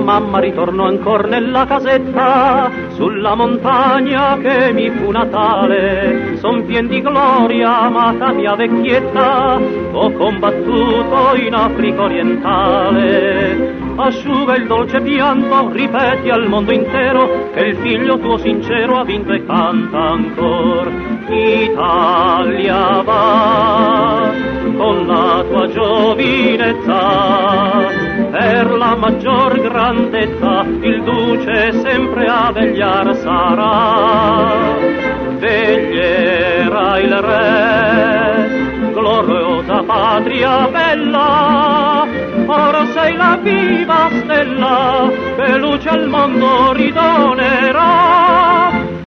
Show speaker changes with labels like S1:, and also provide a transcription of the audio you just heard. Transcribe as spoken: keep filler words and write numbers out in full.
S1: mamma ritornò ancora nella casetta, sulla montagna che mi fu natale. Son pien di gloria, amata mia vecchietta, ho combattuto in Africa orientale. Asciuga il dolce pianto, ripeti al mondo intero che il figlio tuo sincero ha vinto e canta ancor. Italia va con la tua giovinezza, per la maggior grandezza il duce sempre a vegliar sarà. Veglierà il re, gloriosa patria bella, ora sei la viva stella che luce al mondo ridonerà.